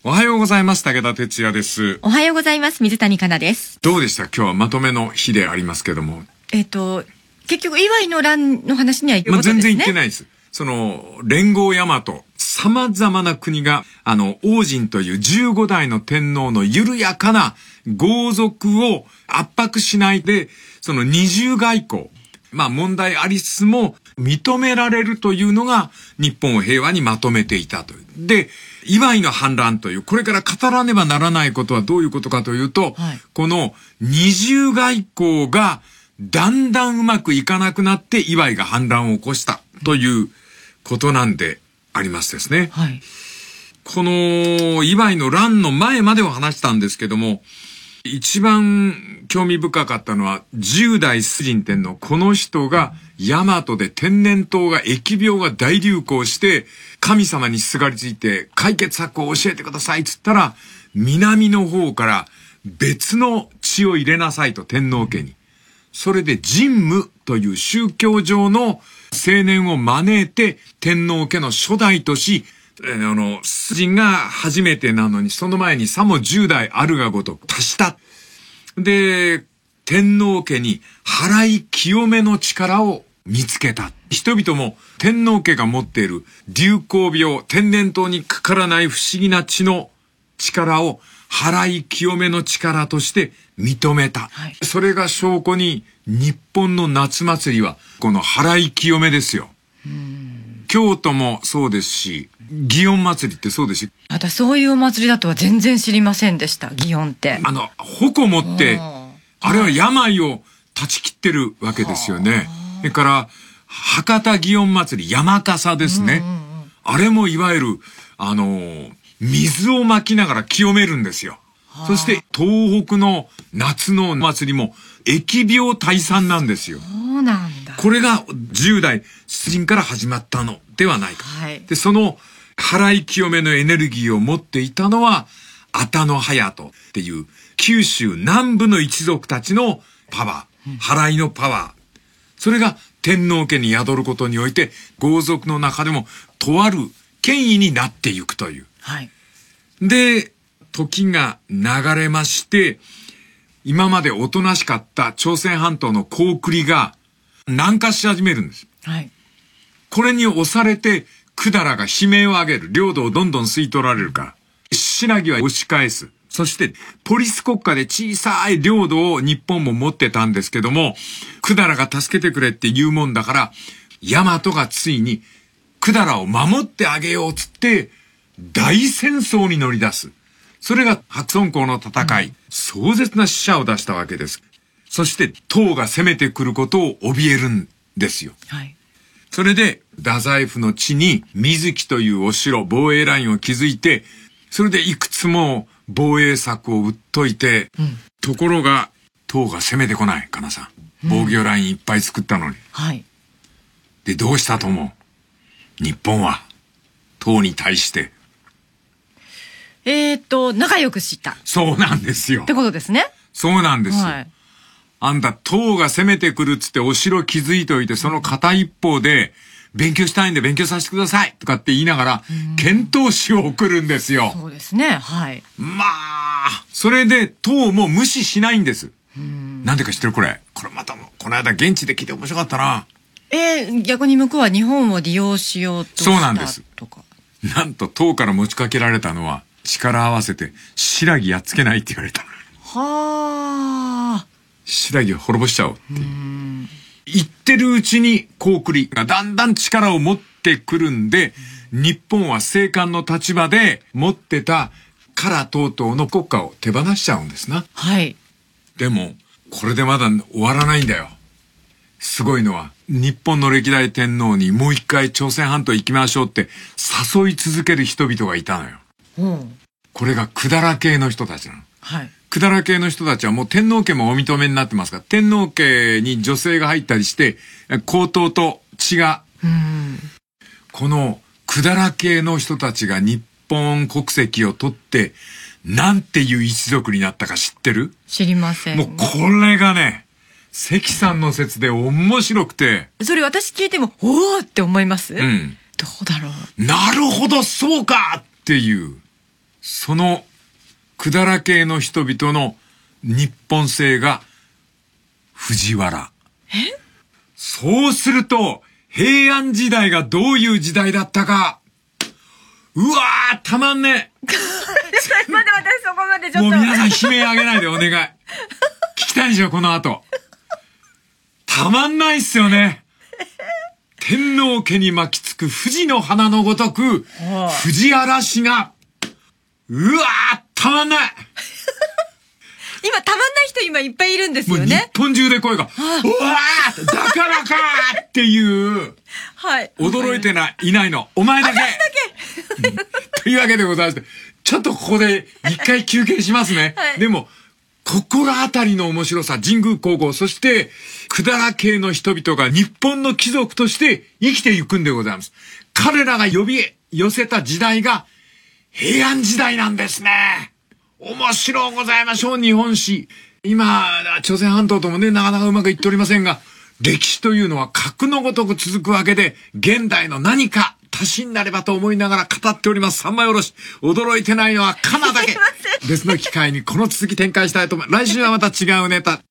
おはようございます。武田哲也です。 おはようございます。水谷香奈です。 どうでした？今日はまとめの日でありますけども。 結局、祝いの乱の話には行くことですね。 全然行ってないです。連合大和、様々な国が、王神という15代の天皇の緩やかな豪族を圧迫しないで、二重外交、問題ありつつも認められるというのが日本を平和にまとめていたという。で、祝いの反乱という、これから語らねばならないことはどういうことかというと、この二重外交がだんだんうまくいかなくなって祝いが反乱を起こしたということなんでありますですね。この祝いの乱の前までを話したんですけども、一番興味深かったのは10代崇神天皇、この人が大和で天然痘が疫病が大流行して神様にすがりついて解決策を教えてくださいっつったら、南の方から別の血を入れなさいと天皇家に。それで神武という宗教上の青年を招いて天皇家の初代とし、崇神が初めてなのに、その前にさも10代あるがごとく足した。で、天皇家に払い清めの力を見つけた。人々も天皇家が持っている流行病、天然痘にかからない不思議な血の力を払い清めの力として認めた。それが証拠に日本の夏祭りはこの払い清めですよ。京都もそうですし、祇園祭りってそうですし。 またそういうお祭りだとは全然知りませんでした、祇園って。 矛持って、あれは病を断ち切ってるわけですよね。それから、博多祇園祭り、山笠ですね。あれもいわゆる、水をまきながら清めるんですよ。そして、東北の夏の祭りも、疫病退散なんですよ。 そうなんだ。 これが10代崇神から始まったのではないか。で、その払い清めのエネルギーを持っていたのは、愛宕隼人っていう九州南部の一族たちのパワー、払いのパワー。それが天皇家に宿ることにおいて、豪族の中でもとある権威になっていくという。で、時が流れまして、今までおとなしかった朝鮮半島の高句麗が南下し始めるんです。これに押されて、百済が悲鳴を上げる。領土をどんどん吸い取られるから。新羅は押し返す。そして、ポリス国家で小さい領土を日本も持ってたんですけども、百済が助けてくれって言うもんだから、大和がついに百済を守ってあげようつって、大戦争に乗り出す。それが白村江の戦い、壮絶な死者を出したわけです。そして、唐が攻めてくることを怯えるんですよ。それで、太宰府の地に水木というお城、防衛ラインを築いて、それでいくつも防衛策を打っといて、ところが、唐が攻めてこない、かなさん。防御ラインいっぱい作ったのに。で、どうしたと思う？日本は、唐に対して、 仲良くした。 そうなんですよ。 ってことですね。 そうなんですよ。あんた、唐が攻めてくるっつってお城築いておいて、その片一方で、勉強したいんで勉強させてくださいとかって言いながら、遣唐使を送るんですよ。 そうですね。 それで、唐も無視しないんです。なんでか知ってるこれまた、この間現地で聞いて面白かったな。 逆に向こうは日本を利用しようとしたとか。そうなんです。 なんと、唐から持ちかけられたのは、力合わせて、新羅やっつけないって言われた。新羅を滅ぼしちゃおうっていう。言ってるうちに、高句麗がだんだん力を持ってくるんで、日本は静観の立場で持ってた唐等々の国家を手放しちゃうんですな。でも、これでまだ終わらないんだよ。すごいのは、日本の歴代天皇にもう一回朝鮮半島行きましょうって誘い続ける人々がいたのよ。これが百済系の人たちなの。百済系の人たちはもう天皇家もお認めになってますから、天皇家に女性が入ったりして、皇統と血が、この百済系の人たちが日本国籍を取って、なんていう一族になったか知ってる？ 知りません。 もうこれがね、関さんの説で面白くて。 それ私聞いても、おーって思います？どうだろう。 なるほど、そうかっていう。 その百済系の人々の日本姓が藤原。そうすると、平安時代がどういう時代だったか。うわー、たまんねえ。 まだ私そこまでちょっと。 もう皆さん悲鳴あげないでお願い。聞きたいんですよ、この後。たまんないっすよね。天皇家に巻きつく富士の花のごとく、藤嵐が、うわー、たまんない。 今たまんない人今いっぱいいるんですよね。 もう日本中で声が、うわー、だからかーっていう、 はい。 驚いていないの。お前だけ。というわけでございまして、ちょっとここで一回休憩しますね。 はい、 でも、心当たりの面白さ、神宮皇后、そして、百済系の人々が日本の貴族として生きていくんでございます。彼らが呼び寄せた時代が平安時代なんですね。面白うございましょう、日本史。今、朝鮮半島ともね、なかなかうまくいっておりませんが、歴史というのは格のごとく続くわけで、現代の何か足しになればと思いながら語っております。三枚おろし。驚いてないのはカナだけ。別の機会にこの続き展開したいと思います。来週はまた違うネタ。